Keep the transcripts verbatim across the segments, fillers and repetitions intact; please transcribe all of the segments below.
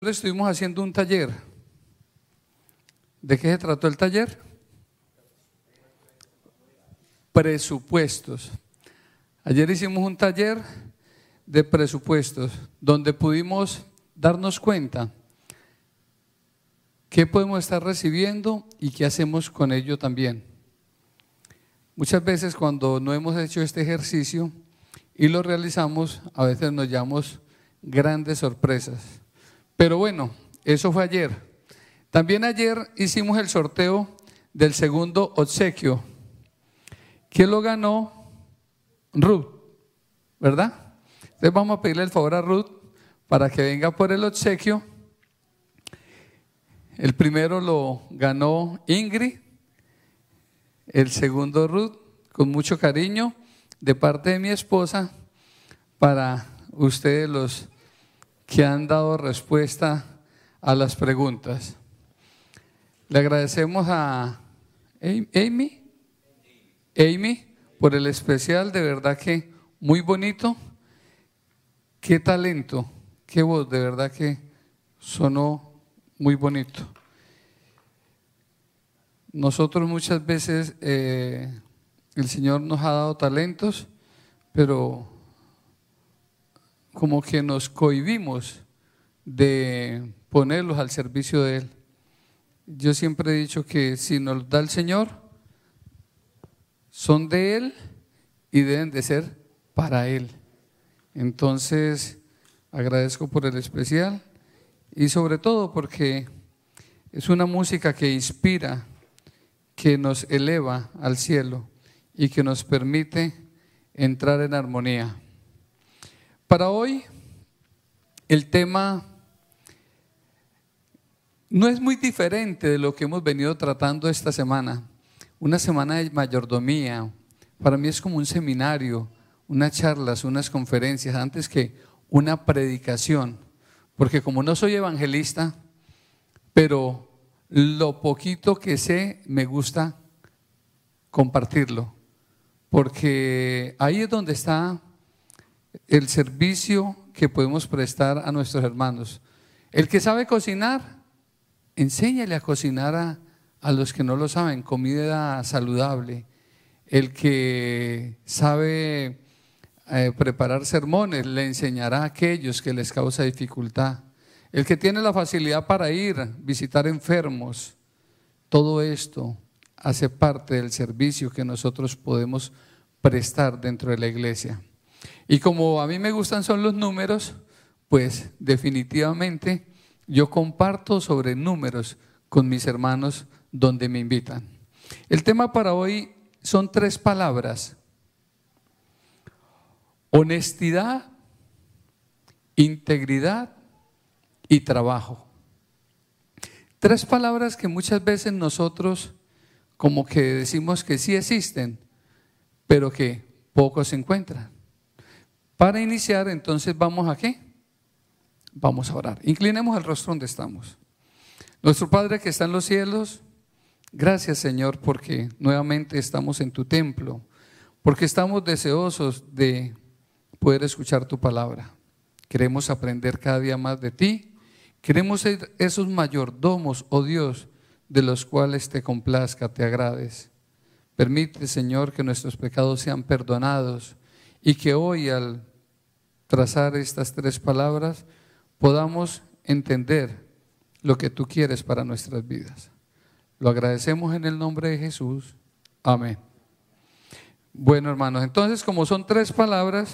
Estuvimos haciendo un taller. ¿De qué se trató el taller? Presupuestos. Ayer hicimos un taller de presupuestos donde pudimos darnos cuenta qué podemos estar recibiendo y qué hacemos con ello también. Muchas veces cuando no hemos hecho este ejercicio y lo realizamos, a veces nos llevamos grandes sorpresas. Pero bueno, eso fue ayer. También ayer hicimos el sorteo del segundo obsequio. ¿Quién lo ganó? Ruth, ¿verdad? Entonces vamos a pedirle el favor a Ruth para que venga por el obsequio. El primero lo ganó Ingrid, el segundo Ruth, con mucho cariño de parte de mi esposa, para ustedes los que han dado respuesta a las preguntas. Le agradecemos a Amy, Amy, por el especial, de verdad que muy bonito. Qué talento, qué voz, de verdad que sonó muy bonito. Nosotros muchas veces, eh, el Señor nos ha dado talentos, pero como que nos cohibimos de ponerlos al servicio de Él. Yo siempre he dicho que si nos los da el Señor, son de Él y deben de ser para Él. Entonces, agradezco por el especial y sobre todo porque es una música que inspira, que nos eleva al cielo y que nos permite entrar en armonía. Para hoy, el tema no es muy diferente de lo que hemos venido tratando esta semana. Una semana de mayordomía, para mí es como un seminario, unas charlas, unas conferencias, antes que una predicación. Porque como no soy evangelista, pero lo poquito que sé me gusta compartirlo. Porque ahí es donde está el servicio que podemos prestar a nuestros hermanos. El que sabe cocinar, enséñale a cocinar a, a los que no lo saben, comida saludable. El que sabe eh, preparar sermones, le enseñará a aquellos que les causa dificultad. El que tiene la facilidad para ir, visitar enfermos, todo esto hace parte del servicio que nosotros podemos prestar dentro de la iglesia. Y como a mí me gustan son los números, pues definitivamente yo comparto sobre números con mis hermanos donde me invitan. El tema para hoy son tres palabras: honestidad, integridad y trabajo. Tres palabras que muchas veces nosotros como que decimos que sí existen, pero que pocos se encuentran. Para iniciar, entonces, ¿vamos a qué? Vamos a orar. Inclinemos el rostro donde estamos. Nuestro Padre que está en los cielos, gracias, Señor, porque nuevamente estamos en tu templo, porque estamos deseosos de poder escuchar tu palabra. Queremos aprender cada día más de ti. Queremos ser esos mayordomos, oh Dios, de los cuales te complazca, te agrades. Permite, Señor, que nuestros pecados sean perdonados y que hoy, al trazar estas tres palabras, podamos entender lo que tú quieres para nuestras vidas. Lo agradecemos en el nombre de Jesús. Amén. Bueno, hermanos, entonces, como son tres palabras,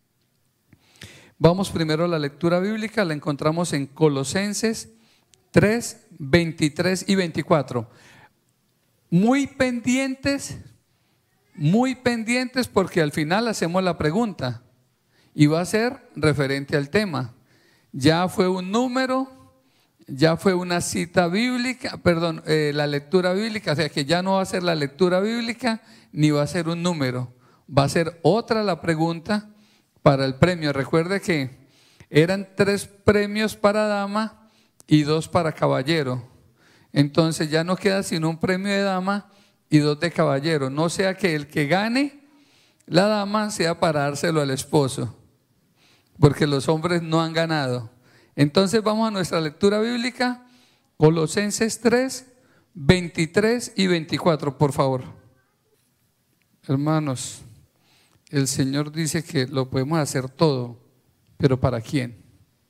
vamos primero a la lectura bíblica. La encontramos en Colosenses tres, veintitrés y veinticuatro. Muy pendientes, muy pendientes, porque al final hacemos la pregunta y va a ser referente al tema. Ya fue un número, ya fue una cita bíblica, perdón, eh, la lectura bíblica, o sea que ya no va a ser la lectura bíblica ni va a ser un número, va a ser otra la pregunta para el premio. Recuerde que eran tres premios para dama y dos para caballero. Entonces ya no queda sino un premio de dama y dos de caballero. No sea que el que gane la dama sea para dárselo al esposo, porque los hombres no han ganado. Entonces vamos a nuestra lectura bíblica, Colosenses tres, veintitrés y veinticuatro, por favor. Hermanos, el Señor dice que lo podemos hacer todo, pero ¿para quién?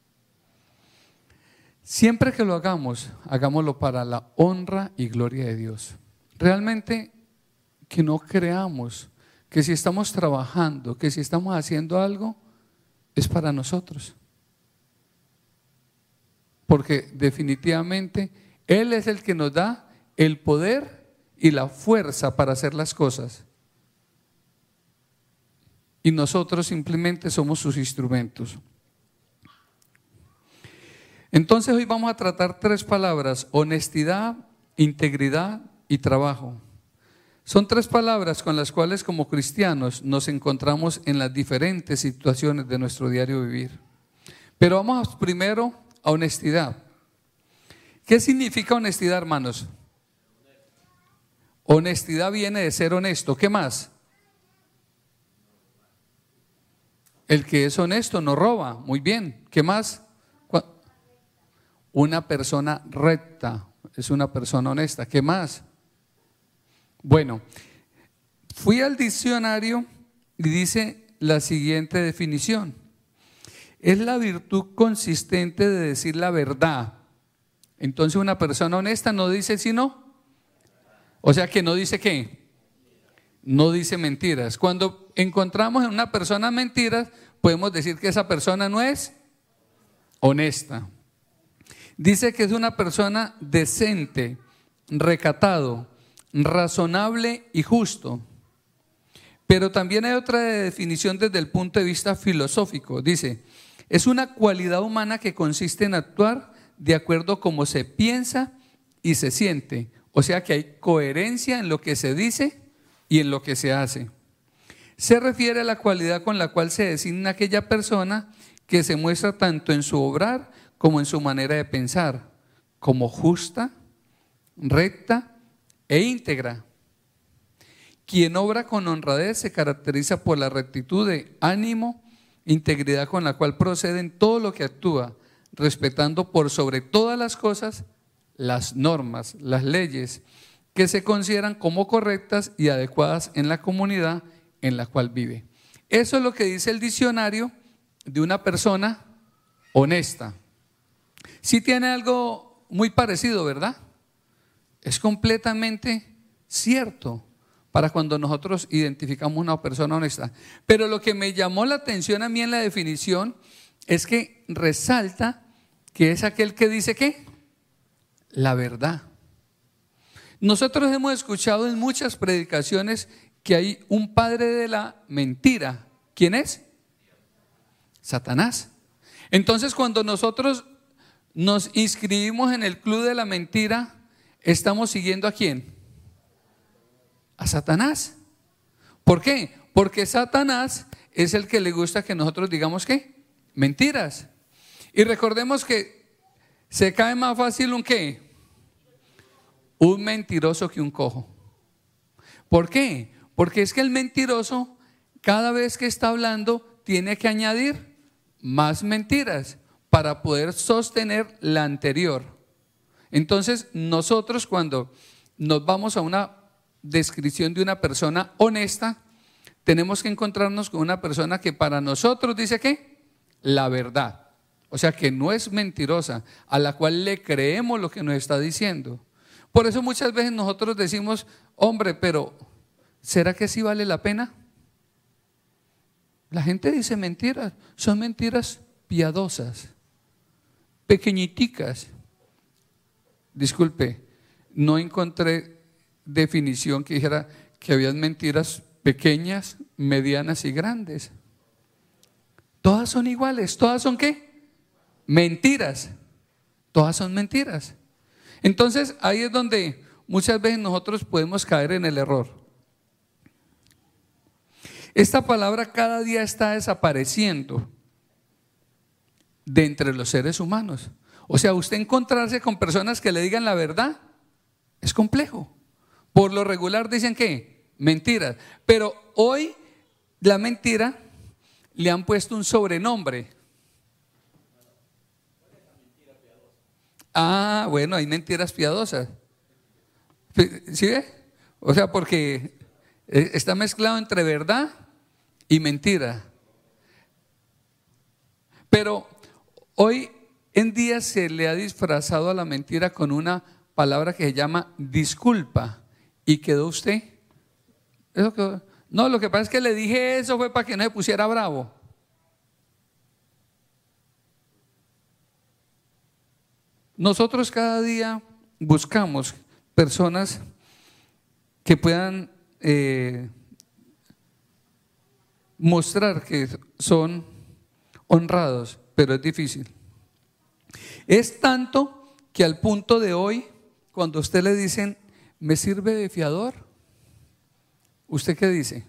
Siempre que lo hagamos, hagámoslo para la honra y gloria de Dios. Realmente que no creamos que si estamos trabajando, que si estamos haciendo algo, es para nosotros. Porque definitivamente Él es el que nos da el poder y la fuerza para hacer las cosas. Y nosotros simplemente somos sus instrumentos. Entonces hoy vamos a tratar tres palabras: honestidad, integridad y trabajo. Son tres palabras con las cuales como cristianos nos encontramos en las diferentes situaciones de nuestro diario vivir. Pero vamos primero a honestidad. ¿Qué significa honestidad, hermanos? Honestidad viene de ser honesto. ¿Qué más? El que es honesto no roba. Muy bien. ¿Qué más? Una persona recta es una persona honesta. ¿Qué más? Bueno, fui al diccionario y dice la siguiente definición: es la virtud consistente de decir la verdad. Entonces una persona honesta no dice sino, o sea que no dice qué, no dice mentiras. Cuando encontramos en una persona mentiras, podemos decir que esa persona no es honesta. Dice que es una persona decente, recatado, razonable y justo. Pero también hay otra definición desde el punto de vista filosófico. Dice, es una cualidad humana que consiste en actuar de acuerdo a cómo se piensa y se siente. O sea que hay coherencia en lo que se dice y en lo que se hace. Se refiere a la cualidad con la cual se designa aquella persona que se muestra tanto en su obrar como en su manera de pensar, como justa, recta e íntegra. Quien obra con honradez se caracteriza por la rectitud de ánimo, integridad con la cual procede en todo lo que actúa, respetando por sobre todas las cosas las normas, las leyes que se consideran como correctas y adecuadas en la comunidad en la cual vive. Eso es lo que dice el diccionario de una persona honesta. Sí tiene algo muy parecido, ¿verdad? Es completamente cierto para cuando nosotros identificamos una persona honesta. Pero lo que me llamó la atención a mí en la definición es que resalta que es aquel que dice ¿qué? La verdad. Nosotros hemos escuchado en muchas predicaciones que hay un padre de la mentira. ¿Quién es? Satanás. Entonces cuando nosotros nos inscribimos en el club de la mentira, ¿estamos siguiendo a quién? A Satanás. ¿Por qué? Porque Satanás es el que le gusta que nosotros digamos ¿qué? Mentiras. Y recordemos que se cae más fácil un ¿qué? Un mentiroso que un cojo. ¿Por qué? Porque es que el mentiroso cada vez que está hablando tiene que añadir más mentiras para poder sostener la anterior. Entonces nosotros cuando nos vamos a una descripción de una persona honesta, tenemos que encontrarnos con una persona que para nosotros dice ¿qué? La verdad. O sea que no es mentirosa, a la cual le creemos lo que nos está diciendo. Por eso muchas veces nosotros decimos, hombre, pero ¿será que sí vale la pena? La gente dice mentiras, son mentiras piadosas, pequeñiticas. Disculpe, no encontré definición que dijera que había mentiras pequeñas, medianas y grandes. Todas son iguales, todas son ¿qué? Mentiras, todas son mentiras. Entonces ahí es donde muchas veces nosotros podemos caer en el error. Esta palabra cada día está desapareciendo de entre los seres humanos. O sea, usted encontrarse con personas que le digan la verdad es complejo. Por lo regular dicen ¿qué? Mentiras. Pero hoy la mentira le han puesto un sobrenombre. Ah, bueno, hay mentiras piadosas. ¿Sí ve? O sea, porque está mezclado entre verdad y mentira. Pero hoy en día se le ha disfrazado a la mentira con una palabra que se llama disculpa. ¿Y quedó usted? ¿Eso quedó? No, lo que pasa es que le dije eso fue para que no se pusiera bravo. Nosotros cada día buscamos personas que puedan eh, mostrar que son honrados, pero es difícil. Es tanto que al punto de hoy, cuando a usted le dicen, ¿me sirve de fiador? ¿Usted qué dice?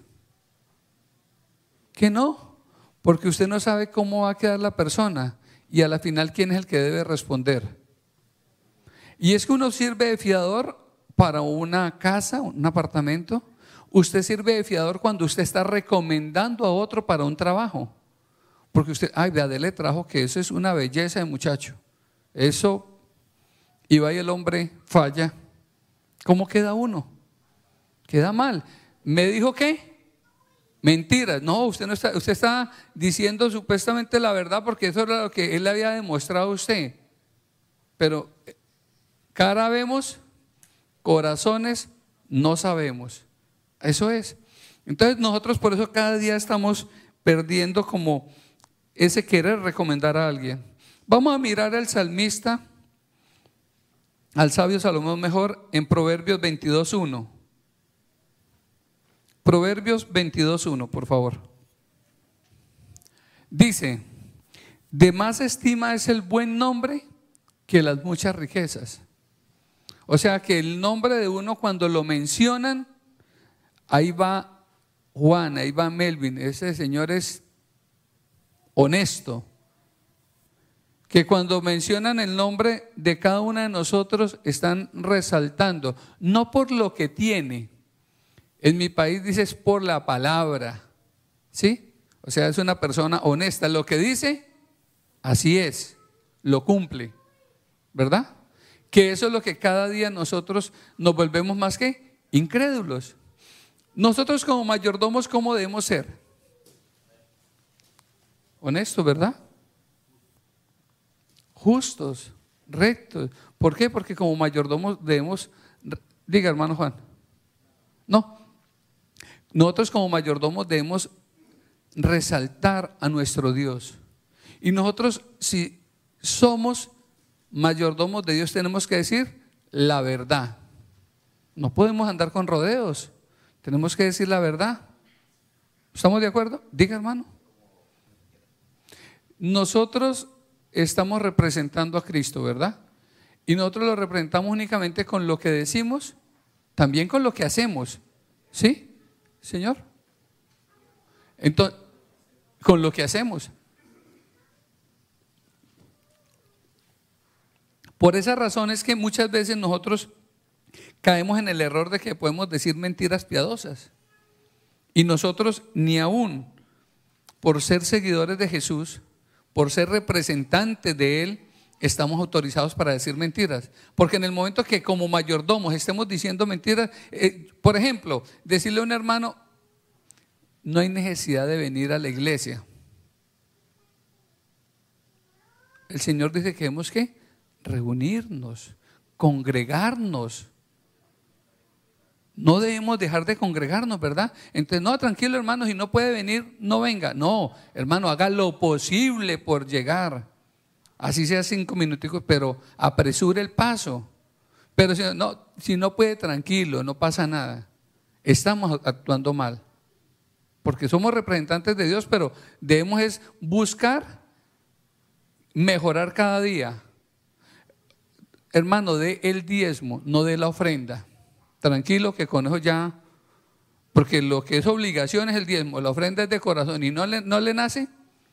Que no, porque usted no sabe cómo va a quedar la persona y a la final quién es el que debe responder. Y es que uno sirve de fiador para una casa, un apartamento. Usted sirve de fiador cuando usted está recomendando a otro para un trabajo. Porque usted, ay, vea, dele trabajo, que eso es una belleza de muchacho. Eso, y va y el hombre falla. ¿Cómo queda uno? Queda mal. ¿Me dijo qué? Mentiras. No, usted no está, usted está diciendo supuestamente la verdad porque eso era lo que él le había demostrado a usted. Pero cara vemos, corazones no sabemos. Eso es. Entonces nosotros por eso cada día estamos perdiendo como ese querer recomendar a alguien. Vamos a mirar al salmista, al sabio Salomón mejor, en Proverbios veintidós uno. Proverbios veintidós uno, por favor. Dice, de más estima es el buen nombre que las muchas riquezas. O sea que el nombre de uno cuando lo mencionan, ahí va Juan, ahí va Melvin, ese señor es honesto. Que cuando mencionan el nombre de cada uno de nosotros están resaltando, no por lo que tiene. En mi país dices por la palabra, ¿sí? O sea, es una persona honesta. Lo que dice, así es, lo cumple, ¿verdad? Que eso es lo que cada día nosotros nos volvemos más que incrédulos. Nosotros como mayordomos, ¿cómo debemos ser? Honestos, ¿verdad? Justos, rectos. ¿Por qué? Porque como mayordomos debemos, diga hermano Juan, no, nosotros como mayordomos debemos resaltar a nuestro Dios. Y nosotros si somos mayordomos de Dios tenemos que decir la verdad. No podemos andar con rodeos, tenemos que decir la verdad. ¿Estamos de acuerdo? Diga hermano. Nosotros estamos representando a Cristo, ¿verdad? Y nosotros lo representamos únicamente con lo que decimos, también con lo que hacemos. ¿Sí, Señor? Entonces, con lo que hacemos. Por esa razón es que muchas veces nosotros caemos en el error de que podemos decir mentiras piadosas. Y nosotros ni aún por ser seguidores de Jesús, por ser representantes de Él, estamos autorizados para decir mentiras. Porque en el momento que como mayordomos estemos diciendo mentiras, eh, por ejemplo, decirle a un hermano, no hay necesidad de venir a la iglesia. El Señor dice que debemos que reunirnos, congregarnos. No debemos dejar de congregarnos, ¿verdad? Entonces, no, tranquilo hermano, si no puede venir, no venga. No, hermano, haga lo posible por llegar. Así sea cinco minuticos, pero apresure el paso. Pero si no, si no puede, tranquilo, no pasa nada. Estamos actuando mal. Porque somos representantes de Dios, pero debemos es buscar mejorar cada día. Hermano, dé el diezmo, no dé la ofrenda. Tranquilo que con eso ya, porque lo que es obligación es el diezmo, la ofrenda es de corazón y no le, no le nace.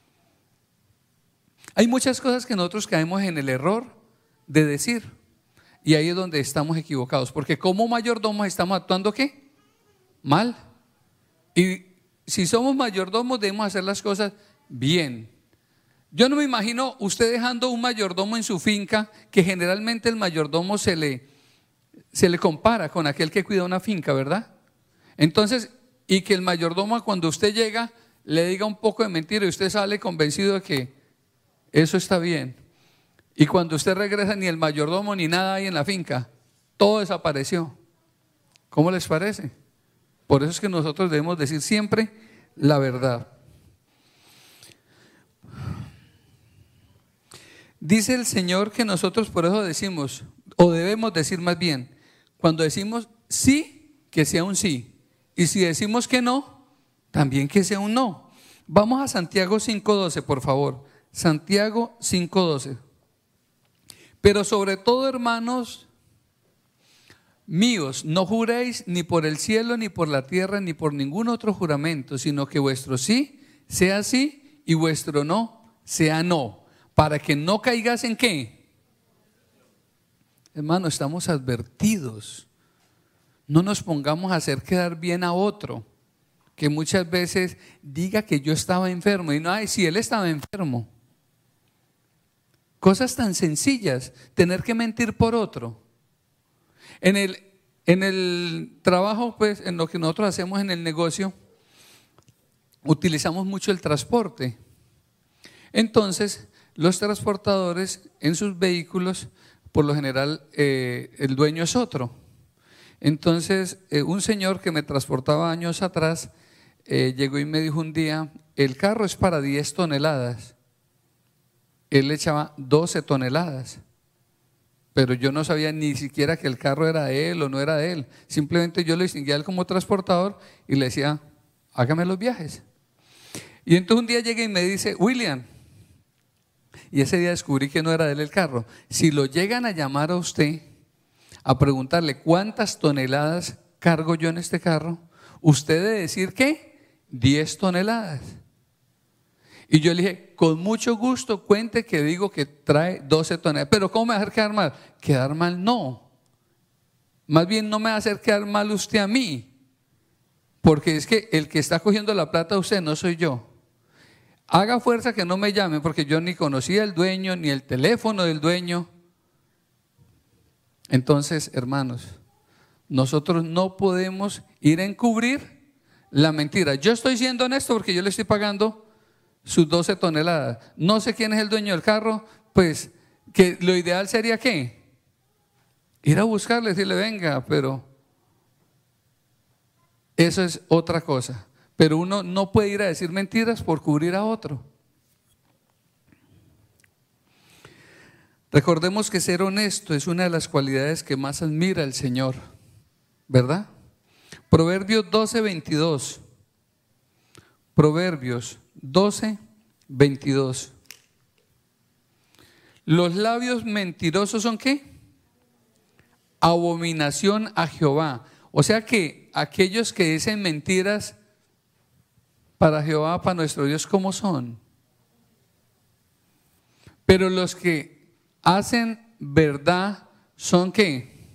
Hay muchas cosas que nosotros caemos en el error de decir y ahí es donde estamos equivocados, porque como mayordomos estamos actuando ¿qué? Mal. Y si somos mayordomos debemos hacer las cosas bien. Yo no me imagino usted dejando un mayordomo en su finca, que generalmente el mayordomo se le, se le compara con aquel que cuida una finca, ¿verdad? Entonces, y que el mayordomo cuando usted llega le diga un poco de mentira y usted sale convencido de que eso está bien. Y cuando usted regresa ni el mayordomo ni nada hay en la finca, todo desapareció. ¿Cómo les parece? Por eso es que nosotros debemos decir siempre la verdad. Dice el Señor que nosotros por eso decimos, o debemos decir más bien, cuando decimos sí, que sea un sí, y si decimos que no, también que sea un no. Vamos a Santiago cinco doce, por favor. Santiago cinco doce. Pero sobre todo, hermanos míos, no juréis ni por el cielo, ni por la tierra, ni por ningún otro juramento, sino que vuestro sí sea sí y vuestro no sea no, para que no caigas en ¿qué? Hermano, estamos advertidos. No nos pongamos a hacer quedar bien a otro, que muchas veces diga que yo estaba enfermo y no, ay, si él estaba enfermo. Cosas tan sencillas, tener que mentir por otro. En el, en el trabajo, pues, en lo que nosotros hacemos en el negocio, utilizamos mucho el transporte. Entonces, los transportadores en sus vehículos, por lo general, eh, el dueño es otro. Entonces, eh, un señor que me transportaba años atrás, eh, llegó y me dijo un día, el carro es para diez toneladas. Él le echaba doce toneladas, pero yo no sabía ni siquiera que el carro era de él o no era de él. Simplemente yo le distinguía a él como transportador y le decía, hágame los viajes. Y entonces un día llegué y me dice, William, y ese día descubrí que no era de él el carro. Si lo llegan a llamar a usted a preguntarle cuántas toneladas cargo yo en este carro, usted debe decir ¿qué? diez toneladas. Y yo le dije, con mucho gusto, cuente que digo que trae doce toneladas. Pero ¿cómo me va a hacer quedar mal? Quedar mal no. Más bien no me va a hacer quedar mal usted a mí. Porque es que el que está cogiendo la plata a usted no soy yo. Haga fuerza que no me llame, porque yo ni conocía al dueño, ni el teléfono del dueño. Entonces, hermanos, nosotros no podemos ir a encubrir la mentira. Yo estoy siendo honesto porque yo le estoy pagando sus doce toneladas. No sé quién es el dueño del carro, pues que lo ideal sería ¿qué? Ir a buscarle, decirle venga, pero eso es otra cosa. Pero uno no puede ir a decir mentiras por cubrir a otro. Recordemos que ser honesto es una de las cualidades que más admira el Señor, ¿verdad? Proverbios doce veintidós. Proverbios doce veintidós. Los labios mentirosos son ¿qué? Abominación a Jehová. O sea que aquellos que dicen mentiras para Jehová, para nuestro Dios, ¿cómo son? Pero los que hacen verdad son ¿qué?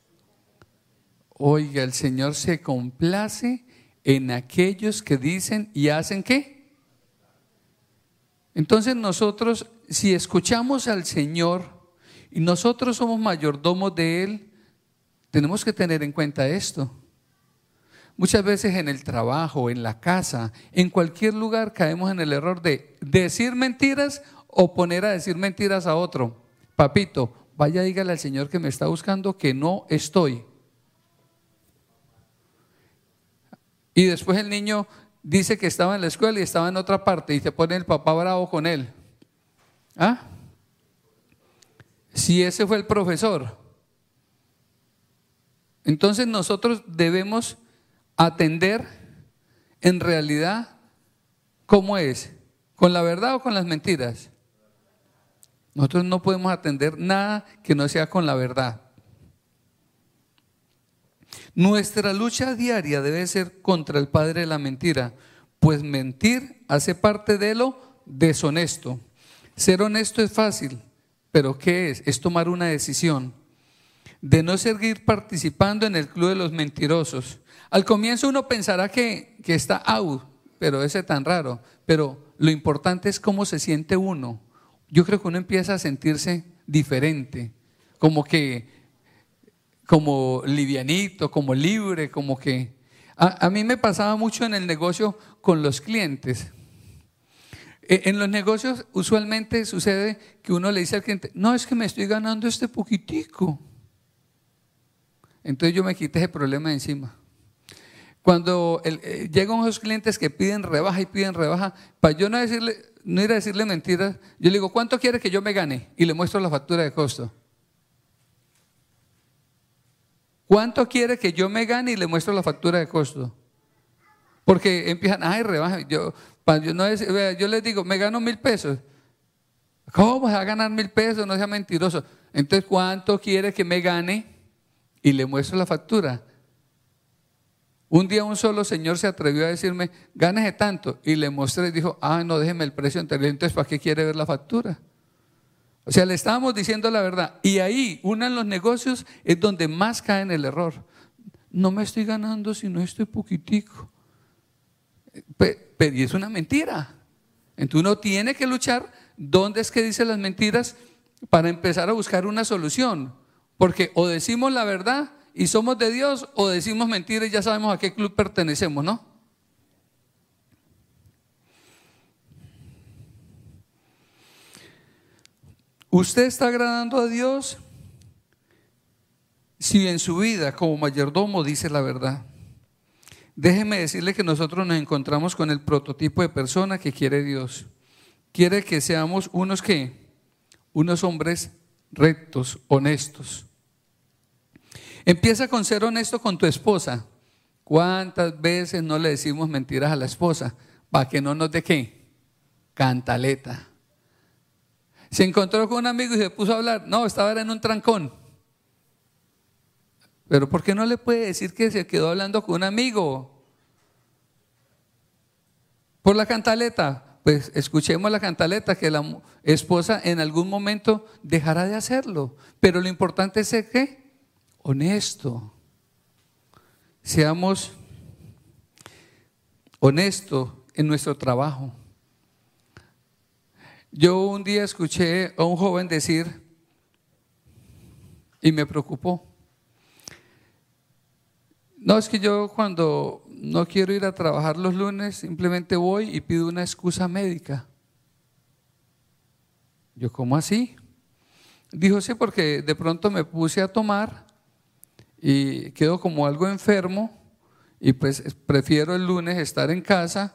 Oiga, el Señor se complace en aquellos que dicen y hacen ¿qué? Entonces nosotros, si escuchamos al Señor y nosotros somos mayordomos de Él, tenemos que tener en cuenta esto. Muchas veces en el trabajo, en la casa, en cualquier lugar caemos en el error de decir mentiras o poner a decir mentiras a otro. Papito, vaya, dígale al Señor que me está buscando que no estoy. Y después el niño dice que estaba en la escuela y estaba en otra parte y se pone el papá bravo con él. ¿Ah? Si ese fue el profesor. Entonces nosotros debemos atender en realidad ¿cómo es? ¿Con la verdad o con las mentiras? Nosotros no podemos atender nada que no sea con la verdad. Nuestra lucha diaria debe ser contra el padre de la mentira, pues mentir hace parte de lo deshonesto. Ser honesto es fácil, pero ¿qué es? Es tomar una decisión de no seguir participando en el club de los mentirosos. Al comienzo uno pensará que, que está out, pero ese tan raro. Pero lo importante es cómo se siente uno. Yo creo que uno empieza a sentirse diferente, como que, como livianito, como libre, como que… A, a mí me pasaba mucho en el negocio con los clientes. En los negocios usualmente sucede que uno le dice al cliente, no, es que me estoy ganando este poquitico. Entonces yo me quité ese problema de encima. Cuando el, eh, llegan esos clientes que piden rebaja y piden rebaja, para yo no, decirle, no ir a decirle mentiras, yo le digo, ¿cuánto quiere que yo me gane? Y le muestro la factura de costo. ¿Cuánto quiere que yo me gane? Y le muestro la factura de costo. Porque empiezan, ay, rebaja. Yo, para yo, no decir, yo les digo, me gano mil pesos. ¿Cómo vas a ganar mil pesos? No sea mentiroso. Entonces, ¿cuánto quiere que me gane? Y le muestro la factura. Un día un solo señor se atrevió a decirme, gánese tanto, y le mostré y dijo, ah, no, déjeme el precio anterior. Entonces, ¿para qué quiere ver la factura? O sea, le estábamos diciendo la verdad. Y ahí, uno en los negocios es donde más cae en el error. No me estoy ganando sino estoy poquitico. Pero y es una mentira. Entonces uno tiene que luchar. ¿Dónde es que dice las mentiras? Para empezar a buscar una solución. Porque o decimos la verdad y somos de Dios, o decimos mentiras y ya sabemos a qué club pertenecemos, ¿no? ¿Usted está agradando a Dios si en su vida como mayordomo dice la verdad? Déjeme decirle que nosotros nos encontramos con el prototipo de persona que quiere Dios. Quiere que seamos unos ¿qué? Unos hombres rectos, honestos. Empieza con ser honesto con tu esposa. ¿Cuántas veces no le decimos mentiras a la esposa? Para que no nos dé ¿qué? Cantaleta. Se encontró con un amigo y se puso a hablar. No, estaba en un trancón. Pero ¿por qué no le puede decir que se quedó hablando con un amigo? Por la cantaleta. Pues escuchemos la cantaleta, que la esposa en algún momento dejará de hacerlo. Pero lo importante es ser ¿qué? Honesto. Seamos honestos en nuestro trabajo. Yo un día escuché a un joven decir, y me preocupó, no, es que yo cuando no quiero ir a trabajar los lunes, simplemente voy y pido una excusa médica. Yo, ¿cómo así? Dijo, sí, porque de pronto me puse a tomar y quedo como algo enfermo y pues prefiero el lunes estar en casa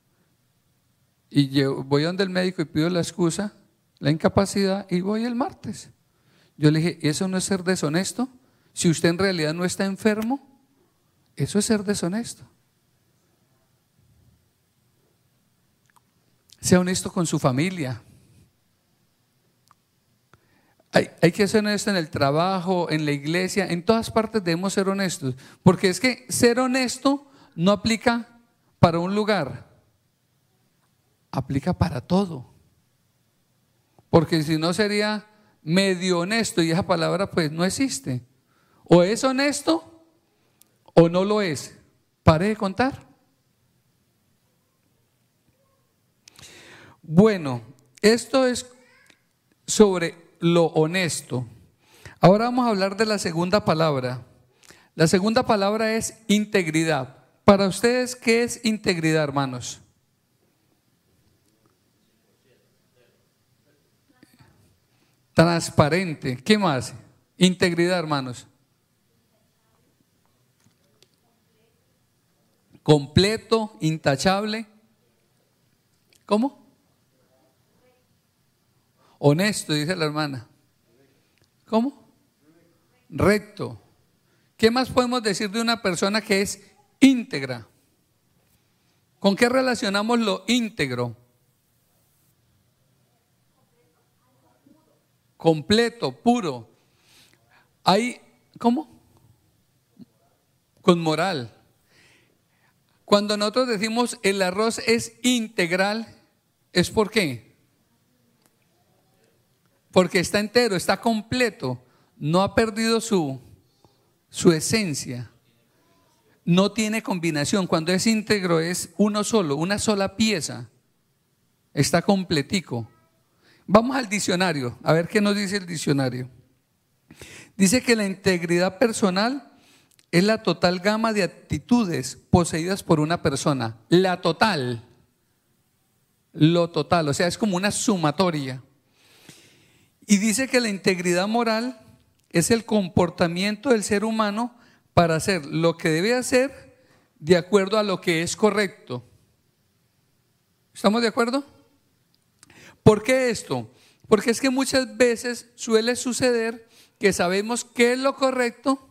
y yo voy donde el médico y pido la excusa, la incapacidad, y voy el martes. Yo le dije, ¿eso no es ser deshonesto? Si usted en realidad no está enfermo, eso es ser deshonesto. Sea honesto con su familia. Hay, hay que ser honesto en el trabajo, en la iglesia, en todas partes debemos ser honestos. Porque es que ser honesto no aplica para un lugar, aplica para todo. Porque si no sería medio honesto y esa palabra pues no existe. O es honesto o no lo es. Pare de contar. Bueno, esto es sobre lo honesto. Ahora vamos a hablar de la segunda palabra. La segunda palabra es integridad. Para ustedes, ¿qué es integridad, hermanos? Transparente. ¿Qué más? Integridad, hermanos. Completo, intachable. ¿Cómo? Honesto, dice la hermana. ¿Cómo? Recto. ¿Qué más podemos decir de una persona que es íntegra? ¿Con qué relacionamos lo íntegro? Completo, puro. Hay, ¿cómo? Con moral. Cuando nosotros decimos el arroz es integral, ¿es por qué? Porque está entero, está completo, no ha perdido su, su esencia. no tiene combinación. Cuando es íntegro es uno solo, una sola pieza. Está completico. Vamos al diccionario, a ver qué nos dice el diccionario. Dice que la integridad personal es la total gama de actitudes poseídas por una persona. La total. Lo total, o sea, es como una sumatoria. Y dice que la integridad moral es el comportamiento del ser humano para hacer lo que debe hacer de acuerdo a lo que es correcto. ¿Estamos de acuerdo? ¿Por qué esto? Porque es que muchas veces suele suceder que sabemos qué es lo correcto,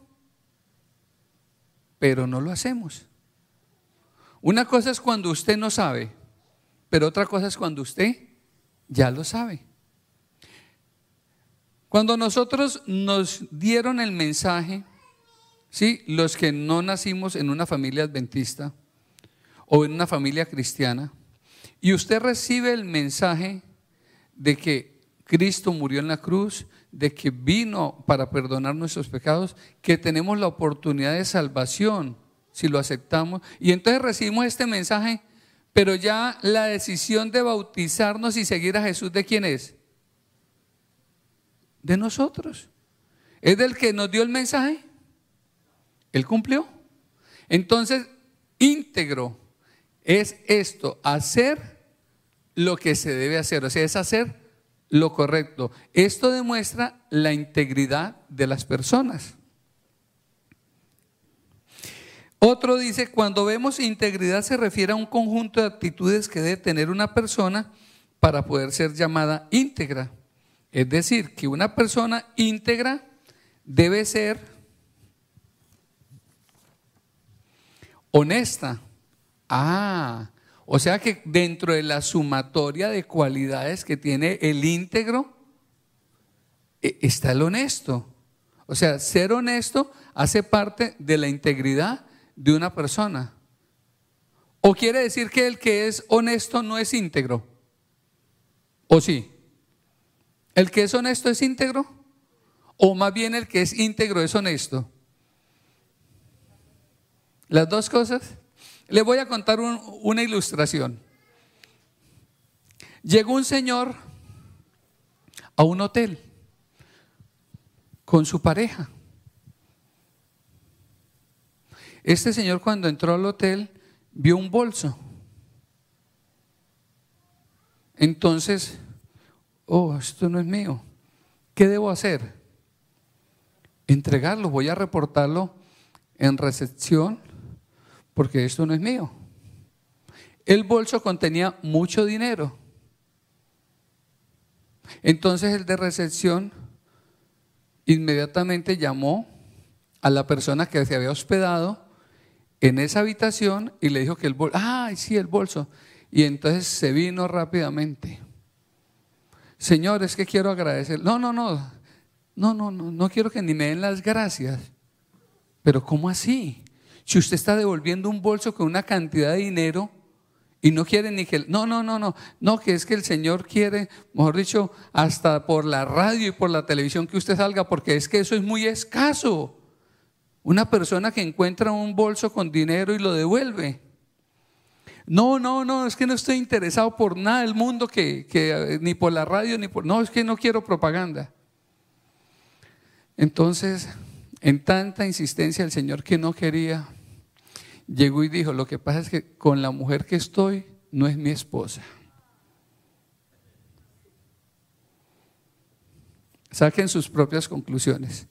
pero no lo hacemos. Una cosa es cuando usted no sabe, pero otra cosa es cuando usted ya lo sabe. Cuando nosotros nos dieron el mensaje, ¿sí? Los que no nacimos en una familia adventista o en una familia cristiana, y usted recibe el mensaje de que Cristo murió en la cruz, de que vino para perdonar nuestros pecados, que tenemos la oportunidad de salvación si lo aceptamos, y entonces recibimos este mensaje, pero ya la decisión de bautizarnos y seguir a Jesús, ¿de quién es? De nosotros. ¿Es del que nos dio el mensaje? Él cumplió. Entonces, íntegro es esto, hacer lo que se debe hacer, o sea, es hacer lo correcto. Esto demuestra la integridad de las personas. Otro dice, cuando vemos integridad se refiere a un conjunto de actitudes que debe tener una persona para poder ser llamada íntegra. Es decir, que una persona íntegra debe ser honesta. Ah, o sea que dentro de la sumatoria de cualidades que tiene el íntegro está el honesto. O sea, ser honesto hace parte de la integridad de una persona. ¿O quiere decir que el que es honesto no es íntegro? ¿O sí? ¿El que es honesto es íntegro? ¿O más bien el que es íntegro es honesto? Las dos cosas. Le voy a contar un, una ilustración. Llegó un señor a un hotel con su pareja. Este señor, cuando entró al hotel, vio un bolso. Entonces, oh, esto no es mío. ¿Qué debo hacer? Entregarlo, voy a reportarlo en recepción porque esto no es mío. El bolso contenía mucho dinero. Entonces el de recepción inmediatamente llamó a la persona que se había hospedado en esa habitación y le dijo que el bolso, ay, sí, el bolso. Y entonces se vino rápidamente. Señor, es que quiero agradecer. No, no, no, no, no, no, no quiero que ni me den las gracias. Pero ¿cómo así? Si usted está devolviendo un bolso con una cantidad de dinero y no quiere ni que, no, no, no, no, no, que es que el Señor quiere, mejor dicho, hasta por la radio y por la televisión que usted salga, porque es que eso es muy escaso. Una persona que encuentra un bolso con dinero y lo devuelve. No, no, no, es que no estoy interesado por nada del mundo, que, que ni por la radio, ni por, no, es que no quiero propaganda. Entonces, en tanta insistencia el Señor que no quería, llegó y dijo, lo que pasa es que con la mujer que estoy no es mi esposa. Saquen sus propias conclusiones.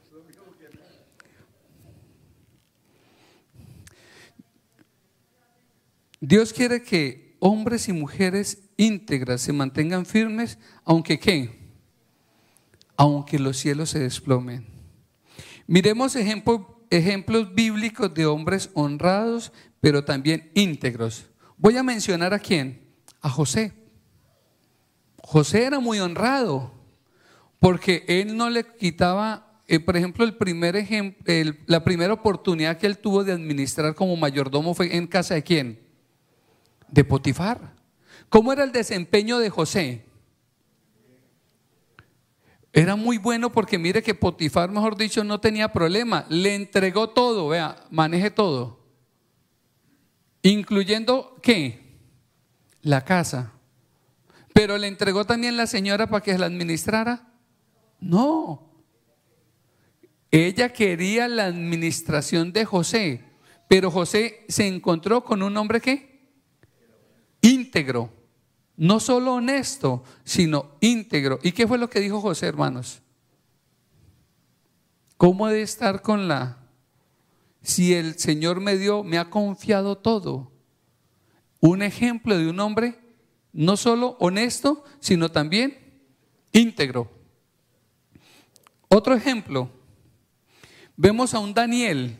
Dios quiere que hombres y mujeres íntegras se mantengan firmes, aunque ¿qué? Aunque los cielos se desplomen. Miremos ejemplo, ejemplos bíblicos de hombres honrados, pero también íntegros. Voy a mencionar a quién, a José. José era muy honrado, porque él no le quitaba, eh, por ejemplo, el primer ejemplo, el, la primera oportunidad que él tuvo de administrar como mayordomo fue en casa de quién, de Potifar. ¿Cómo era el desempeño de José? Era muy bueno porque mire que Potifar, mejor dicho, no tenía problema. Le entregó todo, vea, maneje todo. Incluyendo, ¿qué? La casa. Pero le entregó también la señora para que la administrara. No. Ella quería la administración de José, pero José se encontró con un hombre ¿qué? Íntegro. No solo honesto, sino íntegro. ¿Y qué fue lo que dijo José, hermanos? ¿Cómo he de estar con la... Si el Señor me dio, me ha confiado todo? Un ejemplo de un hombre no solo honesto, sino también íntegro. Otro ejemplo, vemos a un Daniel.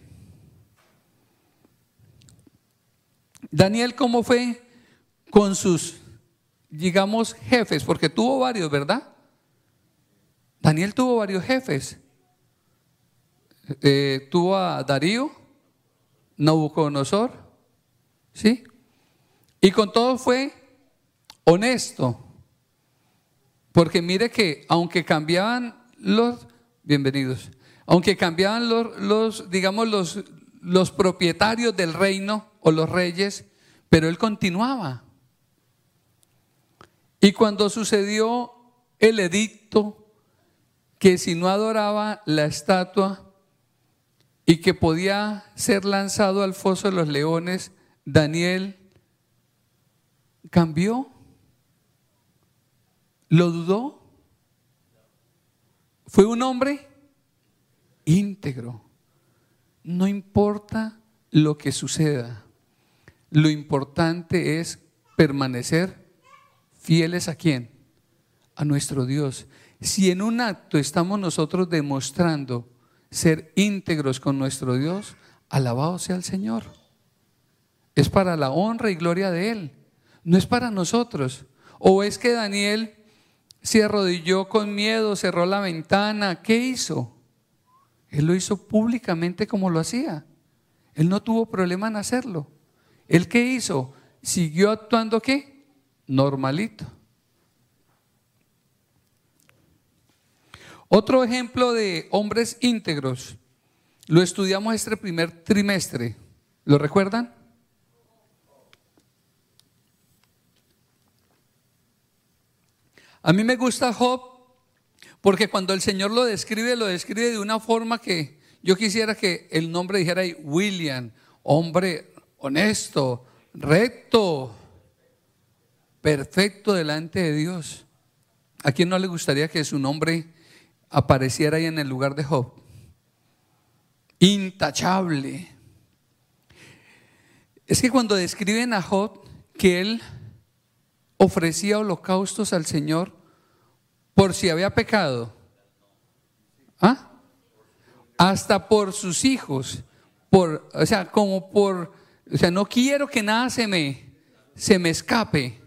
Daniel, ¿cómo fue con sus, digamos, jefes? Porque tuvo varios, ¿verdad? Daniel tuvo varios jefes. Eh, tuvo a Darío, Nabucodonosor, ¿sí? Y con todo fue honesto. Porque mire que aunque cambiaban los, bienvenidos, aunque cambiaban los, los digamos, los, los propietarios del reino o los reyes, pero él continuaba. Y cuando sucedió el edicto que si no adoraba la estatua y que podía ser lanzado al foso de los leones, Daniel cambió, lo dudó, fue un hombre íntegro. No importa lo que suceda, lo importante es permanecer fieles a quién, a nuestro Dios. Si en un acto estamos nosotros demostrando ser íntegros con nuestro Dios, alabado sea el Señor. Es para la honra y gloria de Él, no es para nosotros. O es que Daniel se arrodilló con miedo, cerró la ventana. ¿Qué hizo? Él lo hizo públicamente como lo hacía. Él no tuvo problema en hacerlo. ¿Él qué hizo? Siguió actuando ¿qué? Normalito. Otro ejemplo de hombres íntegros, lo estudiamos este primer trimestre. ¿Lo recuerdan? A mí me gusta Job porque cuando el Señor lo describe, lo describe de una forma que yo quisiera que el nombre dijera ahí, William, hombre honesto, recto, perfecto delante de Dios. ¿A quién no le gustaría que su nombre apareciera ahí en el lugar de Job? Intachable. Es que cuando describen a Job que él ofrecía holocaustos al Señor por si había pecado, ¿ah? Hasta por sus hijos, por, o sea, como por, o sea, no quiero que nada se me, se me escape.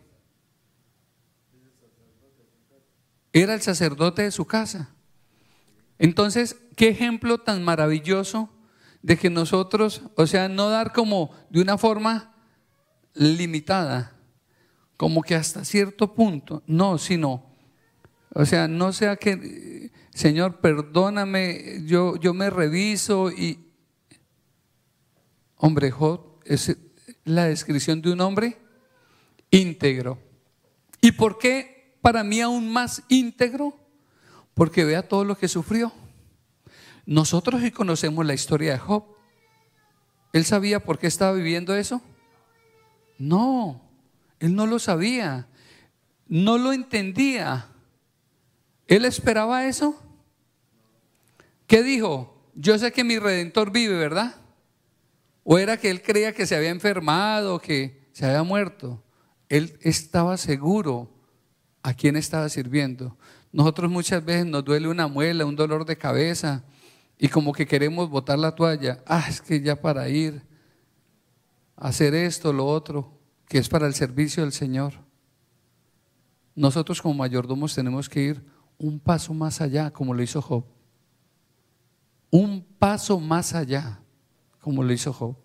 Era el sacerdote de su casa. Entonces, qué ejemplo tan maravilloso de que nosotros, o sea, no dar como de una forma limitada, como que hasta cierto punto, no, sino, o sea, no sea que, Señor, perdóname, yo, yo me reviso y, hombre, Job es la descripción de un hombre íntegro. ¿Y por qué para mí aún más íntegro? Porque vea todo lo que sufrió. Nosotros sí conocemos la historia de Job. ¿Él sabía por qué estaba viviendo eso? No, él no lo sabía, no lo entendía. ¿Él esperaba eso? ¿Qué dijo? Yo sé que mi Redentor vive, ¿verdad? ¿O era que él creía que se había enfermado, que se había muerto? Él estaba seguro a quién estaba sirviendo. Nosotros muchas veces nos duele una muela, un dolor de cabeza y como que queremos botar la toalla. Ah, es que ya para ir a hacer esto, lo otro, que es para el servicio del Señor. Nosotros como mayordomos tenemos que ir un paso más allá, como lo hizo Job. Un paso más allá, como lo hizo Job.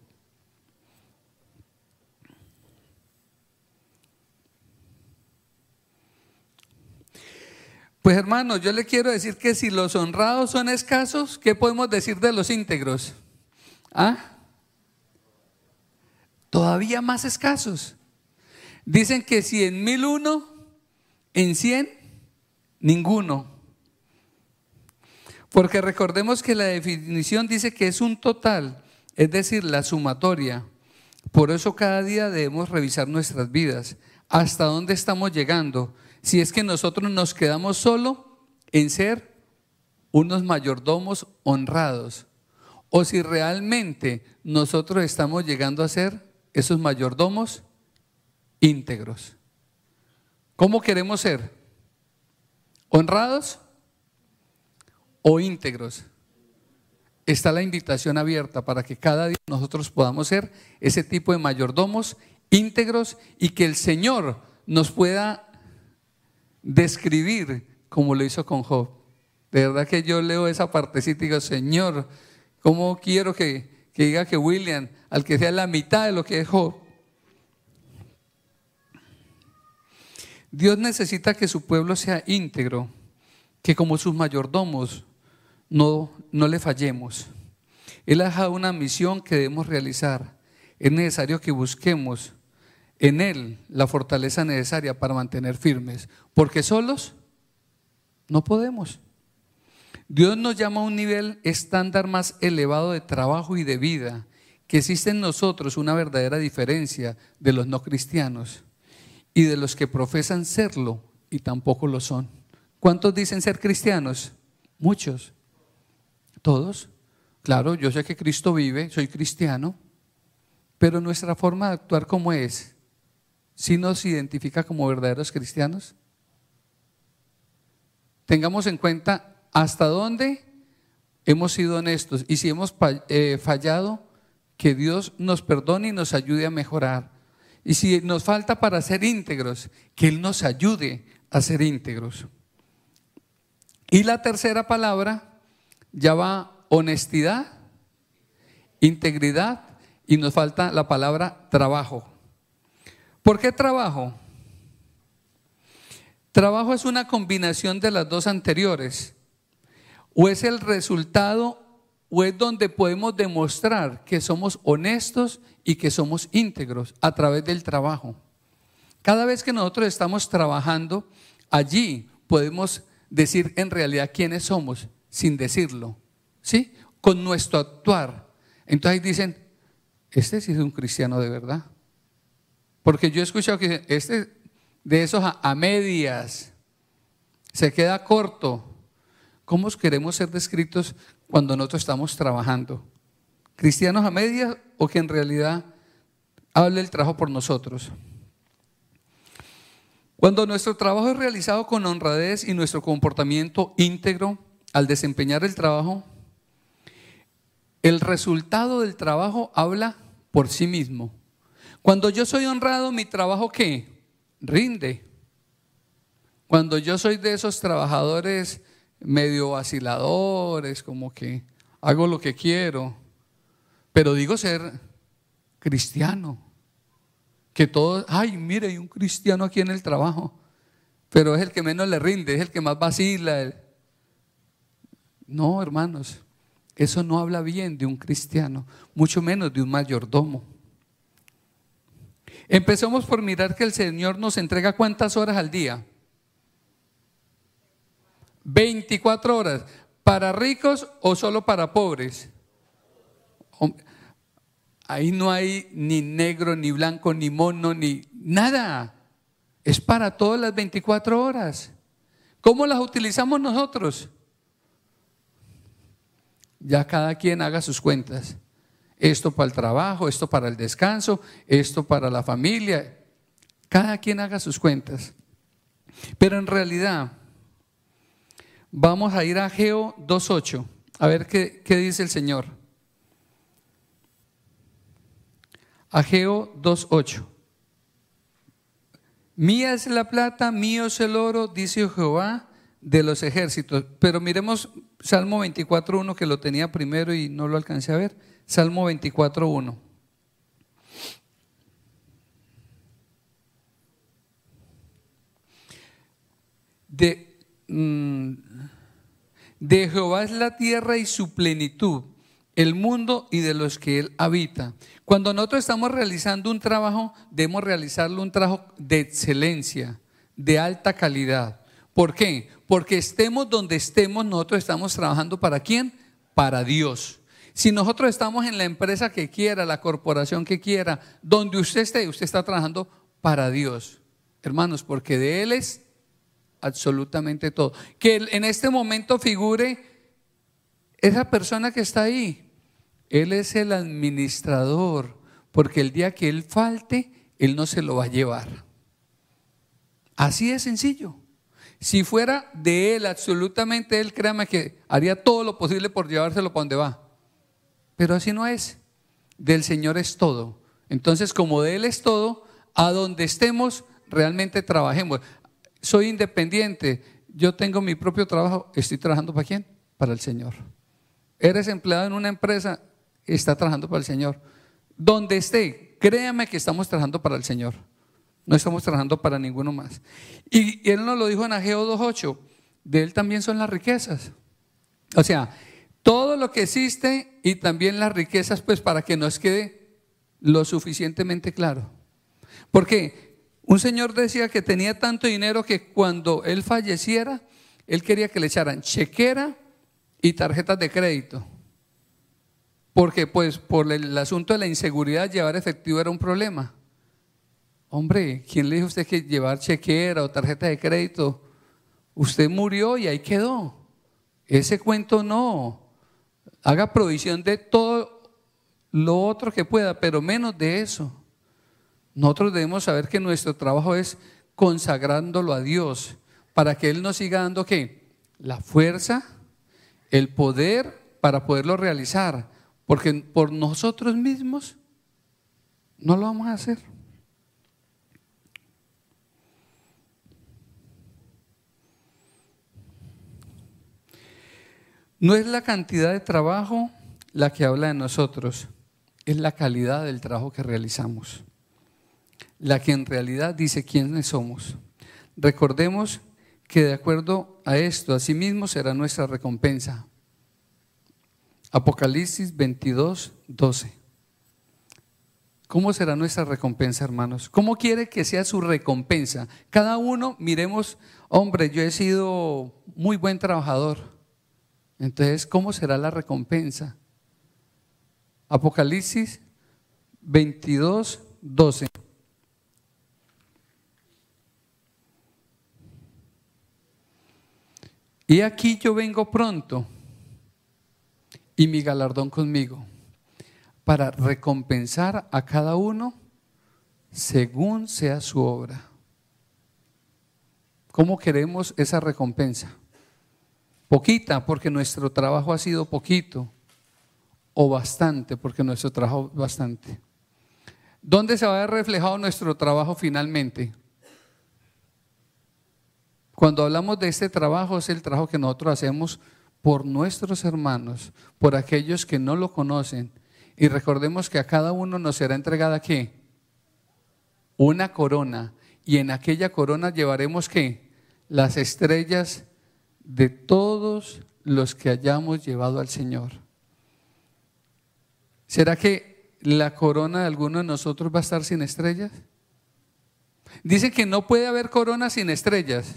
Pues hermanos, yo le quiero decir que si los honrados son escasos, ¿qué podemos decir de los íntegros? ¿Ah? Todavía más escasos. Dicen que si en mil uno, en cien, ninguno. Porque recordemos que la definición dice que es un total, es decir, la sumatoria. Por eso cada día debemos revisar nuestras vidas, hasta dónde estamos llegando. Si es que nosotros nos quedamos solo en ser unos mayordomos honrados, o si realmente nosotros estamos llegando a ser esos mayordomos íntegros. ¿Cómo queremos ser? ¿Honrados o íntegros? Está la invitación abierta para que cada día nosotros podamos ser ese tipo de mayordomos íntegros y que el Señor nos pueda describir como lo hizo con Job. De verdad que yo leo esa partecita y digo, Señor, ¿cómo quiero que, que diga que William, al que sea la mitad de lo que es Job? Dios necesita que su pueblo sea íntegro, que como sus mayordomos no, no le fallemos. Él ha dejado una misión que debemos realizar. Es necesario que busquemos en Él la fortaleza necesaria para mantener firmes, porque solos no podemos. Dios nos llama a un nivel estándar más elevado de trabajo y de vida, que existe en nosotros una verdadera diferencia de los no cristianos y de los que profesan serlo y tampoco lo son. ¿Cuántos dicen ser cristianos? Muchos. ¿Todos? Claro, yo sé que Cristo vive, soy cristiano, pero nuestra forma de actuar, ¿cómo es? ¿Sí nos identifica como verdaderos cristianos? Tengamos en cuenta hasta dónde hemos sido honestos y si hemos fallado, que Dios nos perdone y nos ayude a mejorar. Y si nos falta para ser íntegros, que Él nos ayude a ser íntegros. Y la tercera palabra ya va honestidad, integridad y nos falta la palabra trabajo. ¿Por qué trabajo? Trabajo es una combinación de las dos anteriores. O es el resultado o es donde podemos demostrar que somos honestos y que somos íntegros a través del trabajo. Cada vez que nosotros estamos trabajando, allí podemos decir en realidad quiénes somos sin decirlo, ¿sí? Con nuestro actuar. Entonces dicen, este sí es un cristiano de verdad. Porque yo he escuchado que este de esos a, a medias se queda corto. ¿Cómo queremos ser descritos cuando nosotros estamos trabajando? ¿Cristianos a medias o que en realidad hable el trabajo por nosotros? Cuando nuestro trabajo es realizado con honradez y nuestro comportamiento íntegro al desempeñar el trabajo, el resultado del trabajo habla por sí mismo. Cuando yo soy honrado, mi trabajo ¿qué? Rinde. Cuando yo soy de esos trabajadores medio vaciladores, como que hago lo que quiero, pero digo ser cristiano, que todos, ay, mire, hay un cristiano aquí en el trabajo, pero es el que menos le rinde, es el que más vacila. No, hermanos, eso no habla bien de un cristiano, mucho menos de un mayordomo. Empecemos por mirar que el Señor nos entrega ¿cuántas horas al día? veinticuatro horas. ¿Para ricos o solo para pobres? Ahí no hay ni negro, ni blanco, ni mono, ni nada. Es para todas las veinticuatro horas. ¿Cómo las utilizamos nosotros? Ya cada quien haga sus cuentas. Esto para el trabajo, esto para el descanso, esto para la familia. Cada quien haga sus cuentas. Pero en realidad, vamos a ir a Ageo dos ocho, a ver qué, qué dice el Señor. Ageo dos ocho. Mía es la plata, mío es el oro, dice Jehová de los ejércitos. Pero miremos Salmo veinticuatro uno, que lo tenía primero y no lo alcancé a ver. Salmo veinticuatro uno. De, mm, de Jehová es la tierra y su plenitud, el mundo y de los que él habita. Cuando nosotros estamos realizando un trabajo, debemos realizarlo un trabajo de excelencia, de alta calidad. ¿Por qué? Porque estemos donde estemos, nosotros estamos trabajando ¿para quién? Para Dios. Si nosotros estamos en la empresa que quiera, la corporación que quiera, donde usted esté, usted está trabajando para Dios, hermanos, porque de Él es absolutamente todo. Que en este momento figure esa persona que está ahí. Él es el administrador, porque el día que Él falte, Él no se lo va a llevar. Así de sencillo. Si fuera de Él, absolutamente Él, créame que haría todo lo posible por llevárselo para donde va. Pero así no es. Del Señor es todo. Entonces, como de Él es todo, a donde estemos, realmente trabajemos. Soy independiente, yo tengo mi propio trabajo, ¿estoy trabajando para quién? Para el Señor. Eres empleado en una empresa, está trabajando para el Señor. Donde esté, créame que estamos trabajando para el Señor. No estamos trabajando para ninguno más. Y Él nos lo dijo en Ageo dos ocho, de Él también son las riquezas. O sea, todo lo que existe y también las riquezas, pues para que nos quede lo suficientemente claro. Porque un señor decía que tenía tanto dinero que cuando él falleciera, él quería que le echaran chequera y tarjetas de crédito. Porque pues por el asunto de la inseguridad, llevar efectivo era un problema. Hombre, ¿quién le dijo a usted que llevar chequera o tarjeta de crédito? Usted murió y ahí quedó. Ese cuento no. Haga provisión de todo lo otro que pueda, pero menos de eso. Nosotros debemos saber que nuestro trabajo es consagrándolo a Dios para que Él nos siga dando ¿qué? La fuerza, el poder para poderlo realizar, porque por nosotros mismos no lo vamos a hacer. No es la cantidad de trabajo la que habla de nosotros, es la calidad del trabajo que realizamos, la que en realidad dice quiénes somos. Recordemos que de acuerdo a esto, asimismo será nuestra recompensa. Apocalipsis veintidós, doce. ¿Cómo será nuestra recompensa, hermanos? ¿Cómo quiere que sea su recompensa? Cada uno miremos, hombre, yo he sido muy buen trabajador. Entonces, ¿cómo será la recompensa? Apocalipsis veintidós, doce. Y aquí yo vengo pronto y mi galardón conmigo para recompensar a cada uno según sea su obra. ¿Cómo queremos esa recompensa? Poquita porque nuestro trabajo ha sido poquito, o bastante porque nuestro trabajo es bastante. ¿Dónde se va a ver reflejado nuestro trabajo finalmente? Cuando hablamos de este trabajo, es el trabajo que nosotros hacemos por nuestros hermanos, por aquellos que no lo conocen. Y recordemos que a cada uno nos será entregada ¿qué? Una corona. Y en aquella corona llevaremos ¿qué? Las estrellas de todos los que hayamos llevado al Señor. ¿Será que la corona de alguno de nosotros va a estar sin estrellas? Dice que no puede haber corona sin estrellas.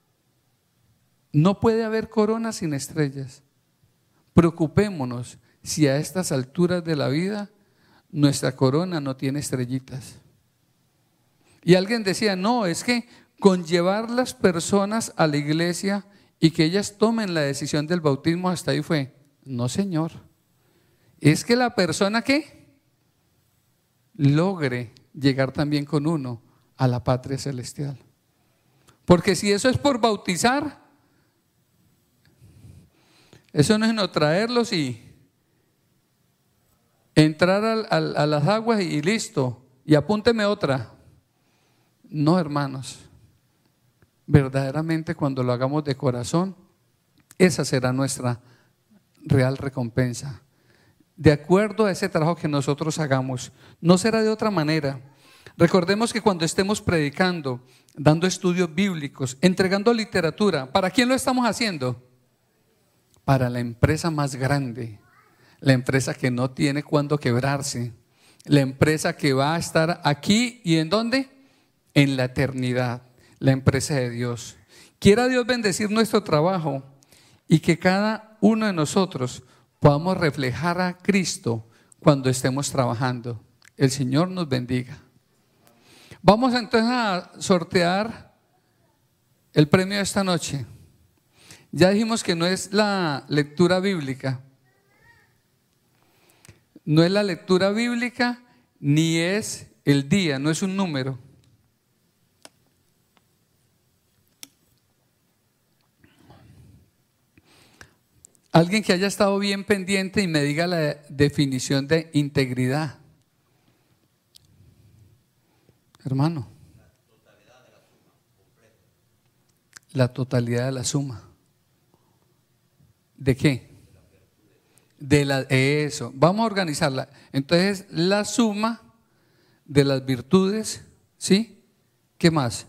No puede haber corona sin estrellas. Preocupémonos si a estas alturas de la vida nuestra corona no tiene estrellitas. Y alguien decía, no, es que con llevar las personas a la iglesia y que ellas tomen la decisión del bautismo, hasta ahí fue. No, señor. Es que la persona que logre llegar también con uno a la patria celestial. Porque si eso es por bautizar, eso no es sino traerlos y entrar al, al, a las aguas y listo, y apúnteme otra. No, hermanos. Verdaderamente cuando lo hagamos de corazón, esa será nuestra real recompensa. De acuerdo a ese trabajo que nosotros hagamos, no será de otra manera. Recordemos que cuando estemos predicando, dando estudios bíblicos, entregando literatura, ¿para quién lo estamos haciendo? Para la empresa más grande, la empresa que no tiene cuándo quebrarse, la empresa que va a estar aquí y ¿en dónde? En la eternidad, la empresa de Dios. Quiera Dios bendecir nuestro trabajo y que cada uno de nosotros podamos reflejar a Cristo cuando estemos trabajando. El Señor nos bendiga. Vamos entonces a sortear el premio de esta noche. Ya dijimos que no es la lectura bíblica, no es la lectura bíblica ni es el día, no es un número. Alguien que haya estado bien pendiente y me diga la definición de integridad. Hermano. La totalidad de la suma. ¿De qué? De la, eso. Vamos a organizarla. Entonces, la suma de las virtudes, ¿sí? ¿Qué más?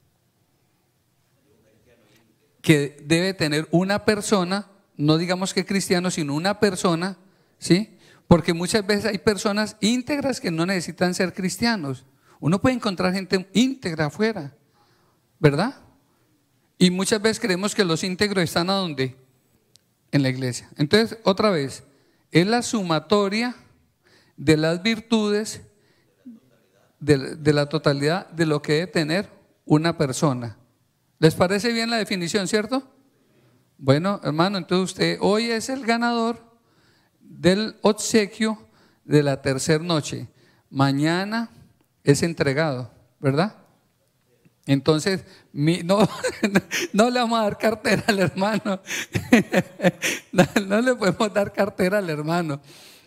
Que debe tener una persona, no digamos que cristiano, sino una persona, ¿sí? Porque muchas veces hay personas íntegras que no necesitan ser cristianos. Uno puede encontrar gente íntegra afuera, ¿verdad? Y muchas veces creemos que los íntegros están ¿a dónde? En la iglesia. Entonces, otra vez, es la sumatoria de las virtudes de, de la totalidad de lo que debe tener una persona. ¿Les parece bien la definición, cierto? Bueno, hermano, entonces usted hoy es el ganador del obsequio de la tercera noche. Mañana es entregado, ¿verdad? Entonces, mi, no, no le vamos a dar cartera al hermano. No, no le podemos dar cartera al hermano.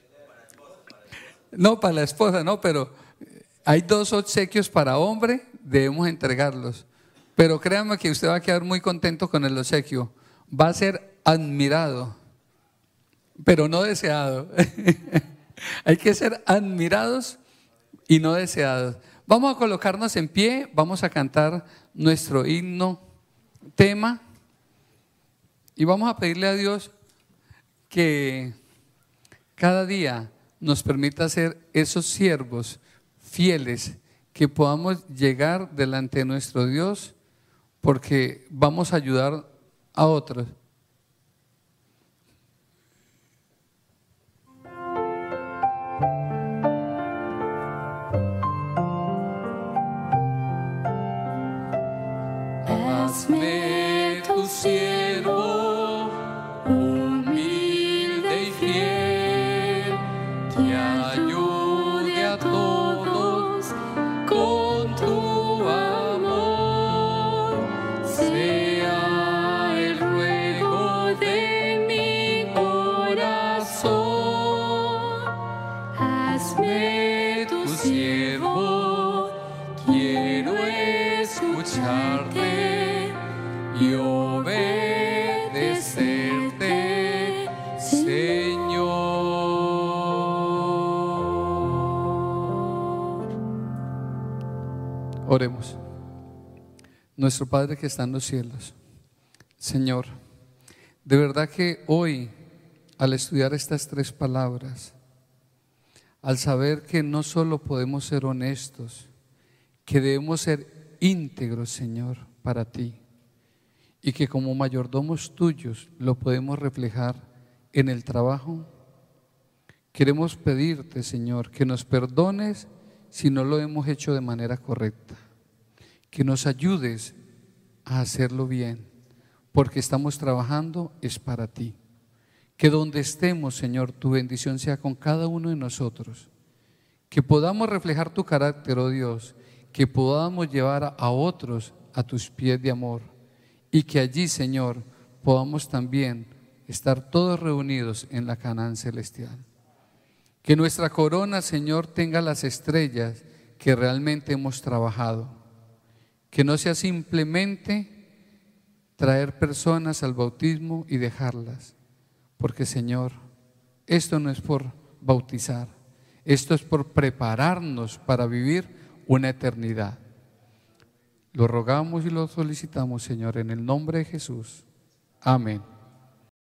No, para la esposa, no, pero hay dos obsequios para hombre, debemos entregarlos. Pero créanme que usted va a quedar muy contento con el obsequio. Va a ser admirado, pero no deseado. Hay que ser admirados y no deseados. Vamos a colocarnos en pie, vamos a cantar nuestro himno, tema, y vamos a pedirle a Dios que cada día nos permita ser esos siervos fieles, que podamos llegar delante de nuestro Dios, porque vamos a ayudar a otros. Hazme tu siervo, humilde y fiel, que ayude a todos con tu amor. Sea el ruego de mi corazón. Hazme tu siervo, quiero escucharte y obedecerte, Señor. Oremos. Nuestro Padre que está en los cielos, Señor, de verdad que hoy, al estudiar estas tres palabras, al saber que no solo podemos ser honestos, que debemos ser íntegros, Señor, para ti, y que como mayordomos tuyos lo podemos reflejar en el trabajo, queremos pedirte, Señor, que nos perdones si no lo hemos hecho de manera correcta, que nos ayudes a hacerlo bien, porque estamos trabajando es para ti. Que donde estemos, Señor, tu bendición sea con cada uno de nosotros, que podamos reflejar tu carácter, oh Dios, que podamos llevar a, a otros a tus pies de amor, y que allí, Señor, podamos también estar todos reunidos en la Canaán celestial. Que nuestra corona, Señor, tenga las estrellas que realmente hemos trabajado. Que no sea simplemente traer personas al bautismo y dejarlas. Porque, Señor, esto no es por bautizar, esto es por prepararnos para vivir una eternidad. Lo rogamos y lo solicitamos, Señor, en el nombre de Jesús. Amén.